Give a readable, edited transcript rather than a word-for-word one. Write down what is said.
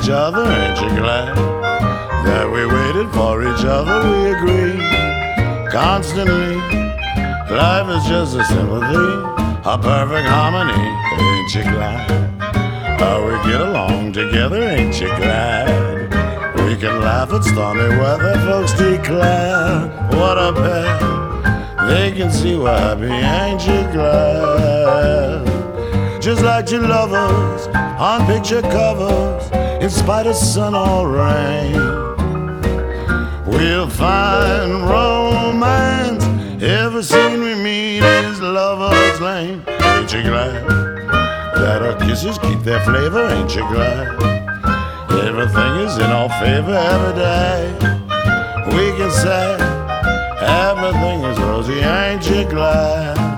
each other, ain't you glad that we waited for each other? We agree constantly. Life is just a sympathy, a perfect harmony, ain't you glad how we get along together, ain't you glad we can laugh at stormy weather? Folks declare what a pair, they can see we're happy, ain't you glad? Just like two lovers on picture covers, in spite of sun or rain, we'll find romance. Every scene we meet is Lover's Lane. Ain't you glad that our kisses keep their flavor? Ain't you glad everything is in our favor every day? We can say everything is rosy. Ain't you glad?